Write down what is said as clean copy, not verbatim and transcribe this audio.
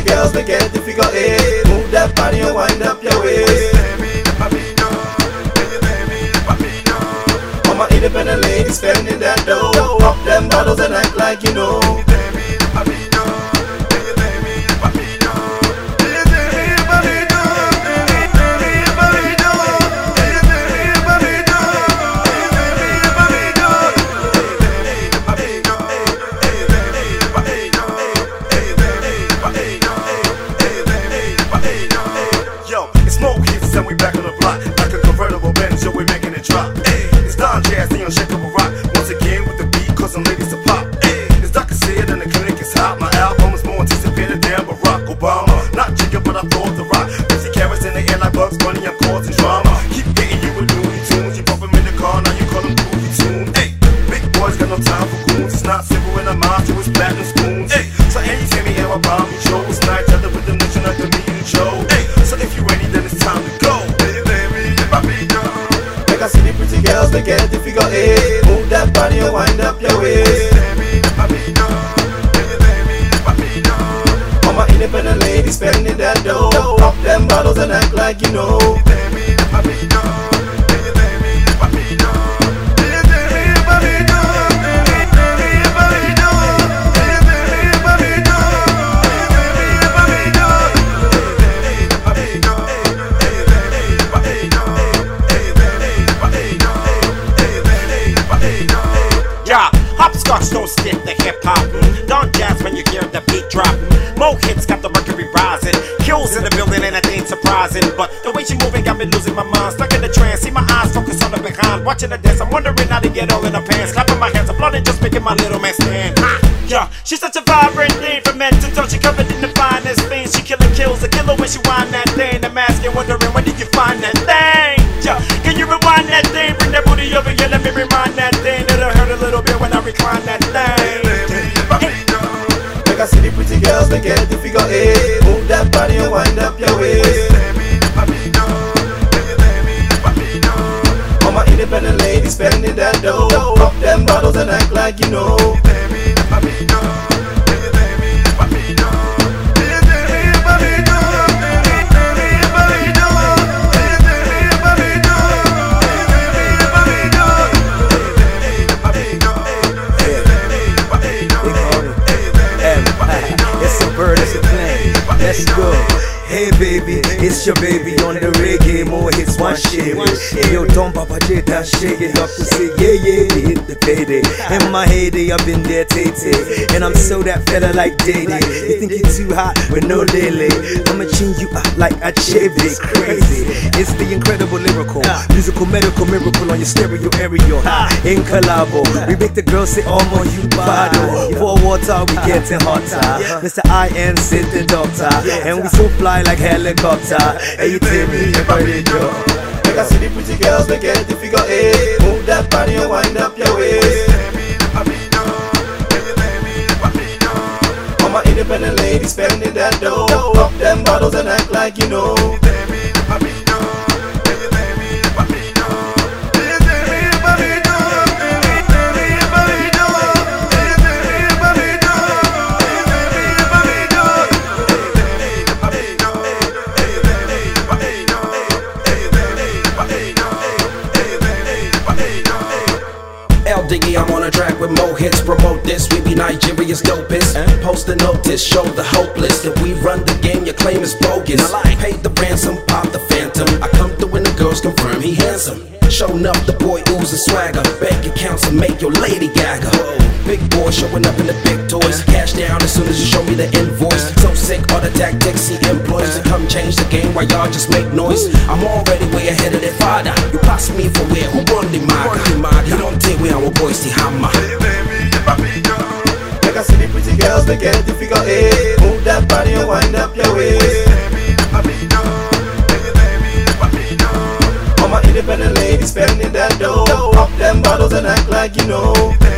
girls, they get the figure eight. Move that body and wind up your waist. All my independent ladies spending that dough. Pop them bottles and act like you know. And we back on the block, like a convertible Benz, so we're making it drop. It's Don Jazz, the unshakable rock. Once again with the beat, causing ladies to pop. It's Dr. Sid and the clinic is hot. My album is more anticipated than Barack Obama. Not chicken, but I thought the rock. 50 carats in the air like Bugs Bunny, I'm causing drama. Keep getting you with Looney Tunes. You pop them in the car, now you call them groovy tunes. Big boys got no time for goons. It's not simple in the mind, so it's platinum spoons. So anytime me and my bomb, we show. It's night, tell the rhythm nation like the meeting show. So if you're ready, then it's time to go. Make I see the pretty girls, they get the figure eight. Move that body and wind up your waist. All my independent ladies spending that dough. Pop them bottles and act like you know. Hopscotch don't stick the hip hop. Don Jazz when you hear the beat drop. Mo hits got the mercury rising. Kills in the building and that ain't surprising. But the way she moving got me losing my mind. Stuck in the trance, see my eyes focus on the behind. Watching her dance, I'm wondering how to get all in her pants. Clapping my hands, applauding, just making my little man stand. Yeah, she's such a vibrant thing from head to toe. She covered in the finest things. She killing kills a killer when she wind that thing. I'm asking, wondering where did you find that thing? Yeah, can you rewind that thing? Bring that booty over here, let me remind that thing. It'll hurt a little bit when I recline that thing. Make I see the pretty girls, they get the figure eight. Move that body and wind up your waist. All my independent ladies spending that dough. Pop them bottles and act like you know. Let's go. Hey baby, it's your baby on the reggae, more hits, one shit. Hey yo, don't papa J, that shake it up to say yeah, hit the payday. In my heyday, I've been there, tay. And I'm so that fella like Day. You think you're too hot with no delay? I'ma chin you up like a chevy, crazy. It's the incredible lyrical, musical, medical miracle on your stereo area. In collabo, we make the girls say, oh my, you bottle. For water, we getting hotter. Mr. I.N. sent the doctor, and we so fly like helicopter. Hey, you tell me your body drop. Make I see the pretty girls, they get the figure eight. Move that body and wind up your waist. All my independent ladies spending that dough. Pop them bottles and act like you know. Diggy, I'm on a track with Mo hits. Promote this, we be Nigeria's dopest. Post a notice, show the hopeless that we run the game, your claim is bogus. Paid the ransom, pop the phantom. I come through and the girls confirm he handsome. Showing up, the boy oozing swagger. Bank accounts and make your lady gagger. Big boy showing up in the big toys. Cash down as soon as you show me the invoice. So sick, all the tactics he employs to come change the game while y'all just make noise. I'm already way ahead of that father. You pass me for where? Who run the market? You don't take where our boys see hammer. Make I see the pretty girls, they get the figure eight. Move that body and wind up your waist. All my independent ladies spending that dough. Pop them bottles and act like you know.